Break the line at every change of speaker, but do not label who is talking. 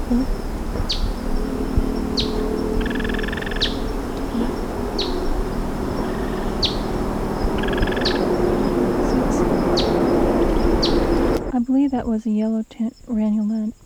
Cool. I believe that was a yellow tint ranulate.